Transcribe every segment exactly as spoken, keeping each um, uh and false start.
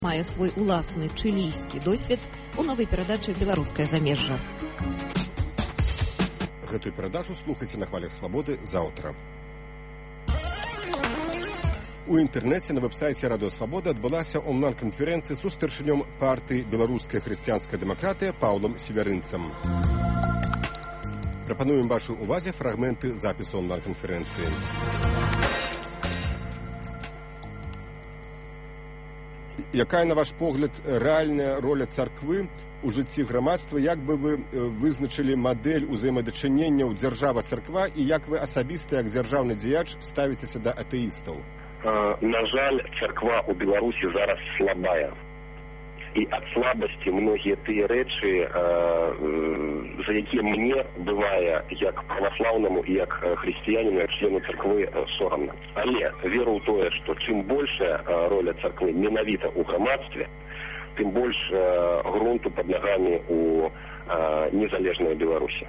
мае свой уласны чылійскі досвед у новай перадачы «Беларускае замежжа». Гэтую перадачу слухайце на хвалях свабоды заўтра. У інтэрнэце на вэб-сайце радыё Свабода адбылася онлайн-канферэнцыя з старшынём партыі «Беларуская хрысціянская дэмакратыя» Паўлам Севярынцам. Прапануем вашай увазе фрагменты запісу онлайн-канферэнцыі. Якая, на ваш погляд, рэальная роля царквы у жыцці грамадства? Як бы вы вызначылі мадэль узаемадачыненняў дзяржава-царква і як вы асабіста, як дзяржаўны дзеяч, ставіцеся да атэістаў? На жаль, царква у Беларусі зараз слабая. І ад слабасці многія тыя рэчы, за якія мне бывае як праваслаўнаму і як хрысціяніну, як члену царквы сорамна. Але веру ў тое, што чым большая роля царквы менавіта ў грамадстве, тым больш грунту пад нагамі у незалежнай Беларусі.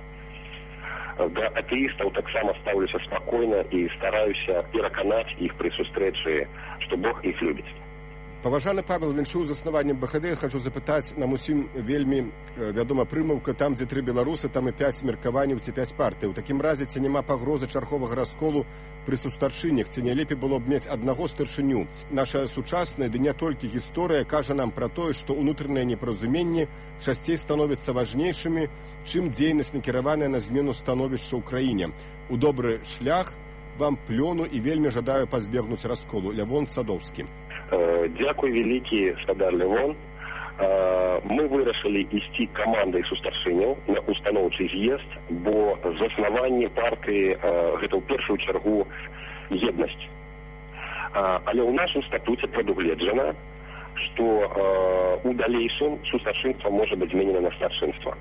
Да атэістаў таксама стаўлюся спакойна і стараюся пераканаць іх пры сустрэчы, што Бог іх любіць. Паважаны Павел, віншую з заснаваннем БХД, хачу запытаць, нам усім вельмі вядома прымаўка, там, дзе тры беларусы, там і пяць меркаванняў ці пяць партый. У такім разе, ці няма пагрозы чарговага расколу пры сустаршынях, ці не лепей было б мець аднаго старшыню? Наша сучасная, ды не толькі гісторыя, кажа нам пра тое, што ўнутраныя непаразуменні часцей становяцца важнейшымі, чым дзейнасць накіраваная на змену становішча ў краіне. У добры шлях вам плёну і вельмі жадаю пазбегнуць расколу. Лявон Садоўскі. Дзякуй вялікі, спадар Лявон. Мы вырашылі ісці камандай сустаршыняў на устаноўчы з'езд, бо заснаванне партыі гэта ў першую чаргу еднасць. Але ў нашым статуце прадугледжана, што у далейшым сустаршынства можа быць зменена на старшынства.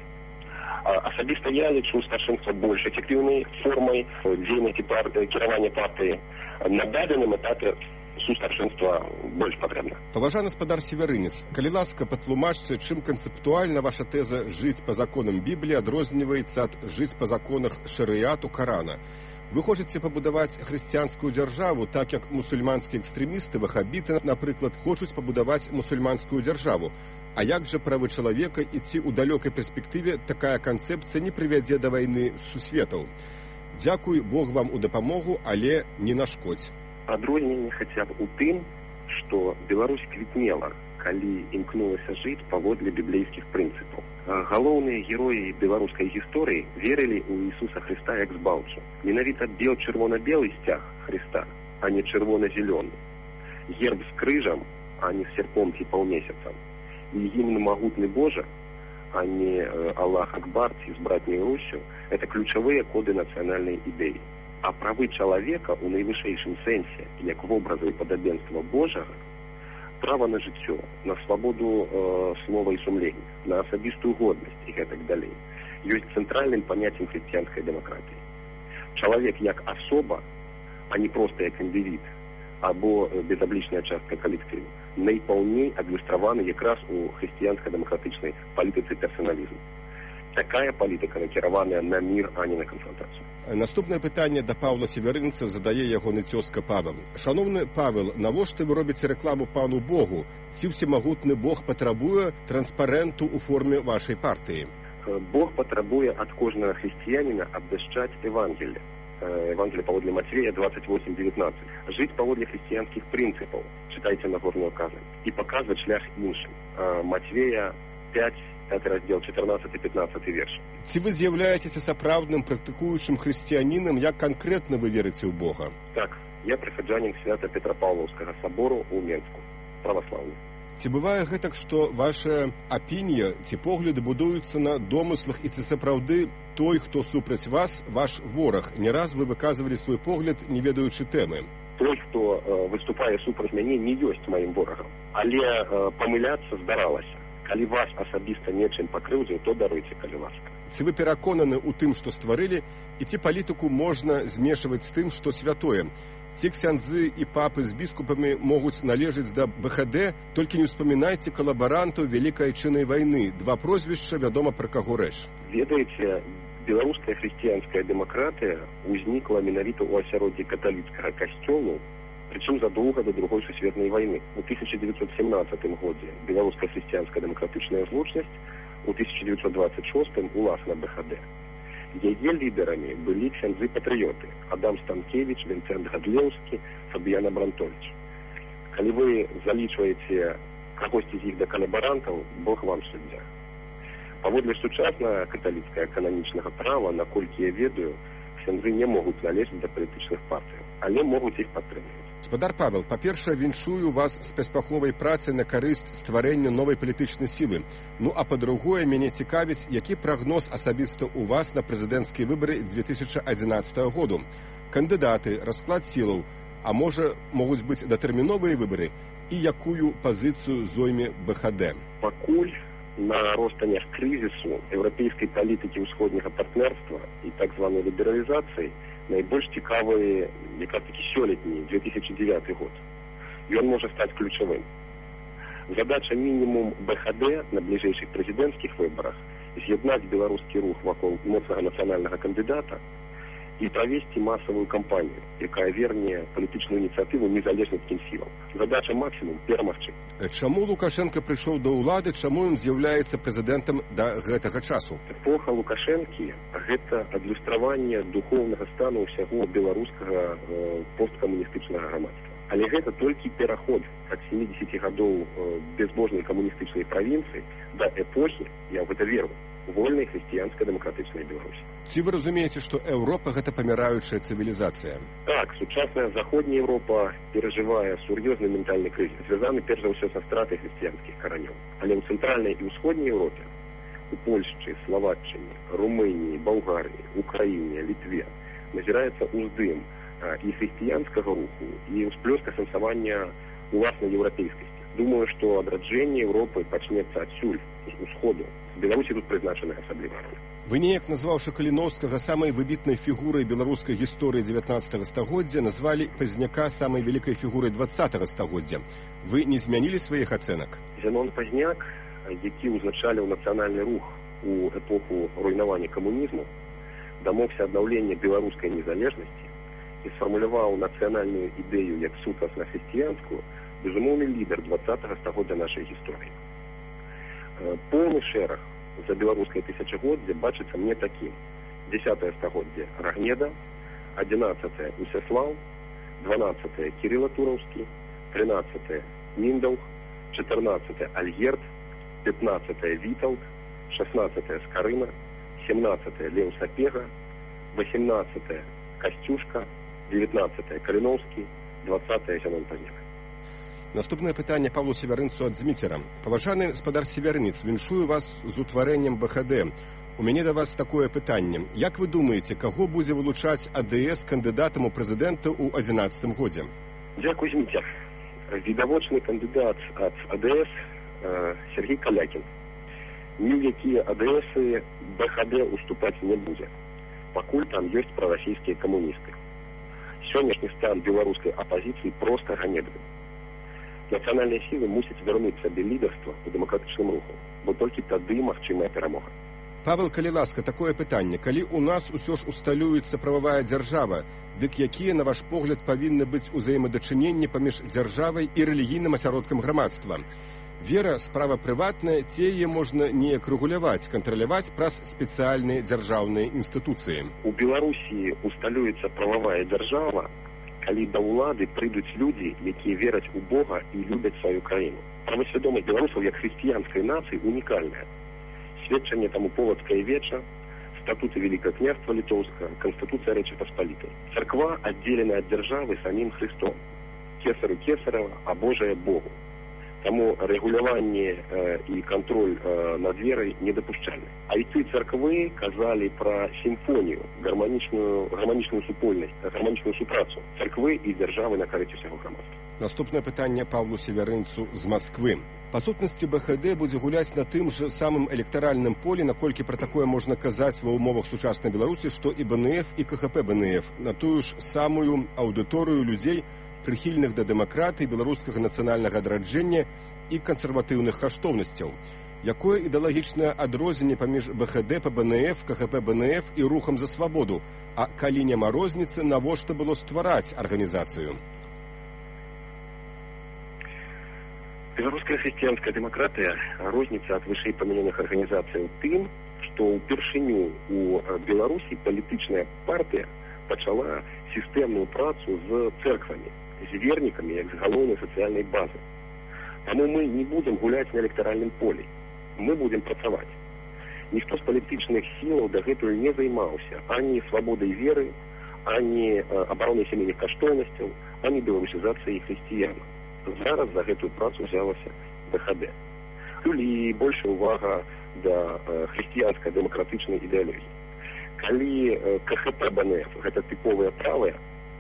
Асабіста я лічу старшынства больш эфектыўнай формай дзейнасці кіравання партыі. На дадзеным этапе сустаршынства больш патрэбна. Паважаны спадар Севярынец, калі ласка, патлумачце, чым канцэптуальна ваша тэза «жыць па законам Бібліі» адрозніваецца ад «жыць па законах шарыяту Карана». Вы хочаце пабудаваць хрысціянскую дзяржаву, так як мусульманскія экстрэмісты, вахабіты, напрыклад, хочуць пабудаваць мусульманскую дзяржаву. А як жа правы чалавека, і ці ў далёкай перспектыве такая канцэпцыя не прывядзе да вайны сусветаў? Дзякуй, Бог вам у дапамогу, але не нашкодзь. Адрозненне хаця б у тым, што Беларусь квітнела, калі імкнулася жыць паводле біблейскіх прынцыпаў. Галоўныя героі беларускай гісторыі верылі ў Ісуса Хрыста як збаўцу. Менавіта бел-чырвона-белы сцяг Хрыста, а не чырвона-зелёны. Герб з крыжам, а не з серпом ці паўмесяцам. І гімн «Магутны Божа», а не «Аллах Акбар» ці з братняй Руссю, это ключавыя коды нацыянальнай ідэі. А правы чалавека ў найвышэйшым сэнсе, як вобраза і падабенства Божага, права на жыццё, на свабоду э, слова і сумлення, на асабістую годнасць і гэтак далей, ёсць цэнтральным паняццем хрысціянскай дэмакратыі. Чалавек як асоба, а не проста як індывід, або безаблічная частка калектыву, найпаўней адлюстраваны якраз у хрысціянска-дэмакратычнай палітыцы персаналізму. Такая палітыка накіраваная на мір, а не на канфронтацыю. Наступнае пытанне да Паўла Севярынца задае ягоны цёзка Павел. Шановны Павел, навошта вы робіце рэкламу пану Богу? Ці ўсемагутны Бог патрабуе транспарэнту ў форме вашай партыі? Бог патрабуе ад кожнага хрысціяніна абвяшчаць Евангелие. Евангелие паводле Матвея двадцать восемь девятнадцать. Жыць паводле хрысціянскіх прынцыпаў, чытайце Нагорную казань, і паказваць шлях іншым. Матвея пять, пятый раздел, четырнадцатый пятнадцатый верш. Ці вы з'яўляецеся сапраўдным практыкуючым хрысціянінам, як канкрэтна вы верыце ў Бога? Так, я прыхаджанін Свята-Петрапаўлаўскага сабору ў Менску, праваслаўны. Ці бывае гэтак, што ваша апінія ці погляды будуюцца на домыслах, і ці сапраўды той, хто супраць вас, ваш вораг? Не раз вы выказвалі свой погляд, не ведаючы тэмы. Той, хто э, выступае супраць мяне, не ёсць маім ворагам, але э, памыляцца здаралася. Калі вас асабіста нечым пакрыўдзіў, то даруйце, калі ласка. Ці вы пераконаны ў тым, што стварылі, і ці палітыку можна змешваць з тым, што святое? Ці ксяндзы і папы з біскупамі могуць належыць да БХД, толькі не ўспамінайце калабарантаў Вялікай Айчыннай вайны. Два прозвішча, вядома, пра каго рэч. Ведаеце, беларуская хрысціянская дэмакратыя ўзнікла менавіта ў асяроддзі каталіцкага касцёлу причем задолго до другой сусветной войны. У тысяча девятьсот семнадцатым годзе беларуская христианская демократичная злучнасць, у тысяча девятьсот двадцать шостым уласна БХД. Яе лідерамі былі ксяндзы-патрыёты Адам Станкевич, Вінцэнт Гадлеўскі, Фабіян Абрантович. Калі вы залічваеце кагосьці з іх да калабарантаў, Бог вам суддзя. Паводле сучаснага каталіцкага кананічнага права, наколькі я ведаю, ксяндзы не могуць належаць да палітычных партый, але могуць іх падтрымліваць. Гаспадар Павел, па-першае, віншую вас з паспяховай працы на карысць стварэння новай палітычнай сілы. Ну, а па-другое, мяне цікавіць, які прагноз асабіста ў вас на прэзідэнцкія выбары дзве тысячы адзінаццатага году. Кандыдаты, расклад сілаў, а можа, могуць быць датэрміновыя выбары, і якую пазіцыю зойме БХД? Пакуль на ростанях крызісу еўрапейскай палітыкі ўсходняга партнерства і так званай лібералізацыі найбольш цікавы якраз такі сёлетні две тысячи девятый год. Ён можа стаць ключавым. Задача мінімум БХД на бліжэйшых прэзідэнцкіх выбарах з'яднаць беларускі рух вакол моцнага нацыянальнага кандыдата і правесці масавую кампанію, якая верне палітычную ініцыятыву незалежніцкім сілам. Задача максімум перамагчы. Чаму Лукашенко прыйшоў да ўлады, чаму ён з'яўляецца прэзідэнтам да гэтага часу? Эпоха Лукашэнкі – гэта адлюстраванне духоўнага стану ўсяго беларускага э, посткамуністычнага грамадства. Але гэта толькі пераход ад сямідзесяці гадоў э, безбожнай камуністычнай правінцыі да эпохі, я ў гэта веру, вольнай хрысціянскай дэмакратычнай Беларусі. Ці вы разумееце, што Еўропа – гэта паміраючая цывілізацыя? Так, сучасная заходняя Еўропа перажывае сур'ёзны ментальны крызіс, звязаны перш за ўсё са стратай хрысціянскіх каранёў. Але ў цэнтральнай і ўсходняй Еўропе, у Польшчы, Славаччыне, Румыніі, Балгарыі, Украіне, Літве назіраецца ўздым і хрысціянскага руху, і ўсплёска сэнсавання уласнай еўрапейскасці. Думаю, што адраджэнне Еўропы пачнецца адсюль, з усходу. Беларусі тут прызначаны асабліва роль. Вы неяк, назваўшы Каліноўскага самай выбітнай фігурай беларускай гісторыі дзевятнаццатага стагоддзя, назвалі Пазняка самай вялікай фігурай дваццатага стагоддзя. Вы не змянілі сваіх ацэнак? Зенон Пазняк, які ўзначаліў нацыянальны рух у эпоху руйнавання камунізму, дамогся аднаўлення беларускай незалежнасці і сфармуляваў нацыянальную ідэю як сутнасна хрысціянскую, безумоўны лідар дваццатага стагоддзя нашай гісторыі. Поўны шэраг за беларускае тысячагоддзе бачыцца мне такім. Дзесятае стагоддзе Рагнеда, адзінаццатае Усяслаў, дванаццатае Кірыла Тураўскі, трынаццатае Міндаўг, чатырнаццатае Альгерд, пятнаццатае Вітаўт, шаснаццатае Скарына, семнаццатае Леў Сапега, васемнаццатае Касцюшка, дзевятнаццатае Каліноўскі, дваццатае Зенон Пазняк. Наступнае пытанне Павлу Севярынцу ад Дзміцера. Паважаны гаспадар Севярынец, віншую вас з утварэннем БХД. У мяне да вас такое пытанне. Як вы думаеце, каго будзе вылучаць АДС кандыдатам у прэзідэнта ў адзінаццатым годзе? Дзякуй, Зміцер. Відавочны кандыдат ад АДС э, Сергей Калякін. Ні ў якія АДСы БХД уступаць не будзе, пакуль там ёсць прарасійскія камуністы. Сённяшні стан беларускай апазіцыі проста ганебны. Нацыянальныя сілы мусяць вярнуць сабе лідарства ў дэмакратычным руху, бо толькі тады магчымая перамога. Павел, калі ласка, такое пытанне. Калі ў нас усё ж усталюецца прававая дзяржава, дык якія, на ваш погляд, павінны быць узаемадачыненні паміж дзяржавай і рэлігійным асяродкам грамадства? Вера – справа прыватная, ці яе можна неяк рэгуляваць, кантраляваць праз спецыяльныя дзяржаўныя інстытуцыі? У Беларусі усталюецца прававая дзяржава, калі да ўлады прыйдуць людзі, якія вераць у Бога і любяць сваю краіну. Правасвядомасць беларусаў як хрысціянскай нацыі унікальная. Сведчанне таму полацкае веча, статуты Великае княства Літоўскага, Канстытуцыя Рэчы Паспалітай. Царква аддзелена ад дзяржавы самім Христом. Кесару кесарава, а Божае Богу. Таму рэгуляванне э, і кантроль э, над верай недапушчальны. Айцы царквы казалі пра сімфонію, гарманічную, гарманічную супольнасць, гарманічную супрацу царквы і дзяржавы на карысе ўсяго грамадства. Наступнае пытанне Павлу Севярынцу з Масквы. Па сутнасці БХД будзе гуляць на тым жа самым электаральным полі, наколькі пра такое можна казаць ва ўмовах сучаснай Беларусі, што і БНФ, і КХП БНФ, на тую ж самую аўдыторыю людзей, прыхільных да дэмакратыі, беларускага нацыянальнага адраджэння і кансерватыўных каштоўнасцяў. Якое ідэалагічнае адрозненне паміж БХД па БНФ, КХП БНФ і рухам за свабоду? А калі няма розніцы, навошта было ствараць арганізацыю? Беларуская хрысціянская дэмакратыя розніцца ад вышэйпамянёных арганізацый тым, што ўпершыню у Беларусі палітычная партыя пачала сістэмную працу з цэрквамі, з вернікамі, як з галоўнай сацыяльнай базы. Таму мы не будзем гуляць на электаральным полі. Мы будзем працаваць. Ніхто з палітычных сілаў дагэтуль не займаўся ані свабодай веры, ані абаронай сямейных каштоўнасцяў, ані беларусізацыяй хрысціян. Зараз за гэтую працу взялася БХД. І большая увага да хрысціянскай дэмакратычнай ідэалогіі. Калі КХП БНФ гэта тыповыя правыя,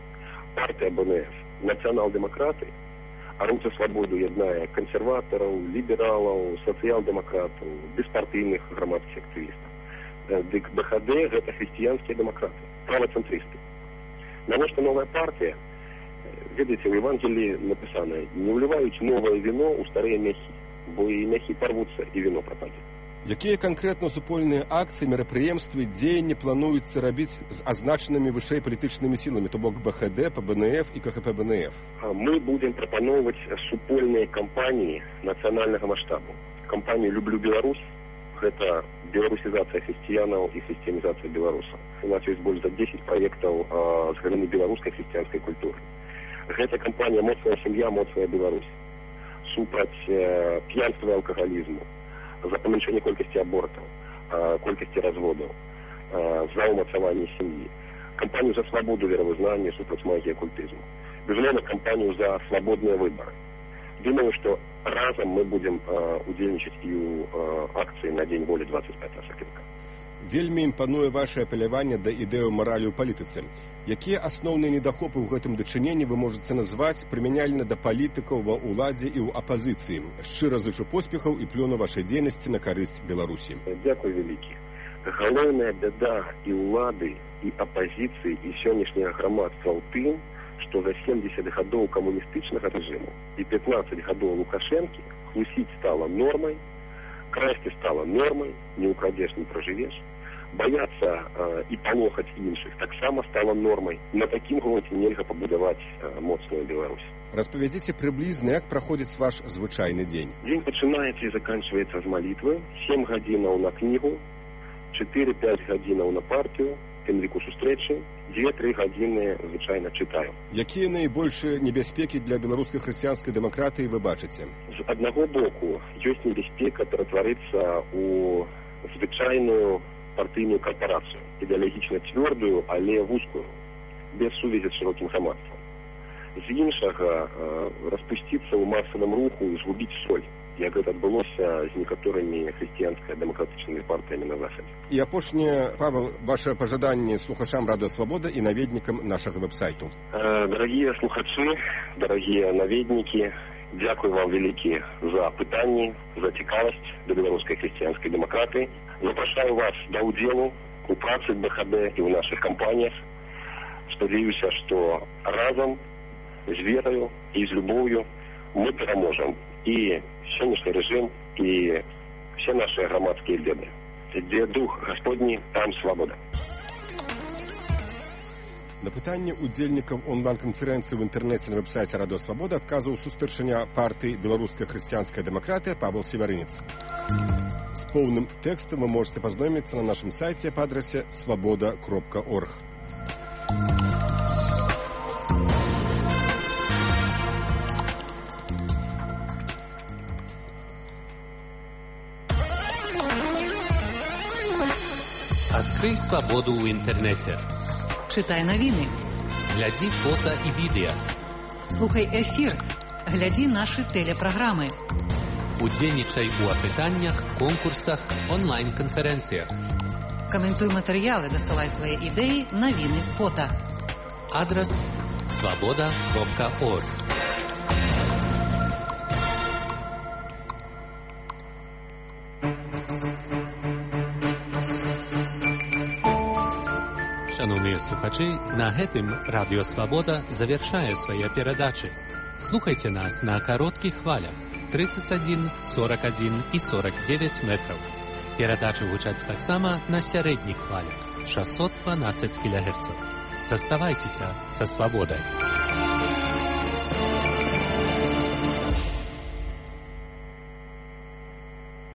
партыя БНФ, нацыянал-дэмакраты, а рух за свабоду яднае кансерватараў, лібералаў, сацыял-дэмакратаў, беспартыйных грамадскіх актывістаў. Дык БХД гэта хрысціянскія дэмакраты, правацэнтрысты. Навошта новая партыя? Ведаеце, у Евангелии написано: не уливаюць новое вино у старые мяхі, бо і мяхі порвутся, і вино пропадзе. Якія канкрэтна супольныя акцыі, мерапрыемствы, дзеянні плануецца рабіць з азначанымі вышэй палітычнымі сіламі, то бок БХД, ПБНФ і КХП БНФ? Мы будем прапаноўваць супольныя кампаніі нацыянальнага маштабу. Кампанію «Люблю Беларусь» — гэта беларусізацыя хрысціянаў і хрысціянізацыя беларусаў. У нас ёсць больш за дзесяць праектаў з галіны беларускай хрысціянскай культуры. Гэта кампанія «Моцная сям'я, моцная Беларусь», супраць э, п'янства і алкагалізму, за памяншэнне колькасці абортаў, э, колькасці разводаў, э, за ўмацаванне сям'і, кампанію за свабоду веравызнання, супраць магіі акультызму, безумоўна, кампанію за свабодныя выбары. Думаю, што разам мы будзем э, удзельнічаць і ў э, акцыі на Дзень волі двадцать пятого сакавіка. Вельмі імпануе ваше апеляванне да ідэю маралі ў палітыцы. Якія асноўныя недахопы ў гэтым дачыненні вы можаце назваць прымяняльна да палітыкаў ва ўладзе і ў апазіцыі? Шчыра зычу поспехаў і плёну вашай дзейнасці на карысць Беларусі. Дзякуй вялікі. Галоўная бяда і ўлады, і апазіцыі, і сённяшняга грамадства ў тым, што за семьдесят гадоў камуністычнага рэжыму і пятнадцать гадоў Лукашэнкі хлусіць стала нормай, красці стала нормай, не украдзеш, не пражывеш. Бояться э, і палохаць іншых таксама стала нормай. На такім грунце нельга пабудаваць э, моцную Беларусь. Распавядзіце прыблізна, як праходзіць ваш звычайны дзень. Дзень пачынаецца і заканчваецца з малітвы, сем гадзінаў на кнігу, чатыры-пяць гадзінаў на партію, тым ліку сустрэчы, дзве-тры гадзіны звычайна чытаю. Якія найбольшыя небяспекі для беларускай хрысціянскай дэмакратыі вы бачыце? З аднаго боку, ёсць небяспека ператварыцца ў звычайную партыйную карпорацыю, ідэалагічна цвёрдую, але вузкую, без сувязі з шырокім грамадствам. З іншага, распусціцца ў масавым руху і згубіць соль, як гэта адбылося з некаторымі хрысціянска-дэмакратычнымі партыямі на захадзе. І апошняе, Павел, ваше пажаданне слухачам Радыё Свабода і наведнікам нашага вэб-сайту. Дарагія слухачы, дарагія наведнікі, дзякуй вам вялікі за пытанні, за цікавасць да беларускай хрысціянскай дэмакратыі. Запрашаю вас да ўдзелу у працы БХД і ў нашых кампаніях. Спадзяюся, што разам з вераю і з любоўю мы пераможам і сённяшні рэжым, і все наши грамадскія беды. Дзе дух Гасподні, там свабода. На пытанне удзельнікаў онлайн-канферэнцыі ў інтэрнэце на вэб-сайце Радыё Свабода адказваў сустарчыня партыі «Беларуская хрысціянская дэмакратыя» Павел Севярынец. З поўным тэкстам вы можете пазнаёміцца на нашым сайце па адрасе свабода кропка орг. Открый свободу в интернете. Читай новини. Гляди фото і відео. Слухай ефір. Гляди наші телепрограми. Удзельнічай у апытаннях, конкурсах, онлайн-канферэнцыях. Каментуй матэрыялы, дасылай свае ідэі, навіны, фота. Адрес свобода кропка орг. Шановныя слухачы, на гэтым Радыё Свабода завяршае свае перадачы. Слухайце нас на кароткіх хвалях тридцать один, сорок один и сорок девять метров. Перадачы гучаць таксама на сярэдніх хвалях шестьсот двенадцать килогерцов. Заставайцеся са свабодай.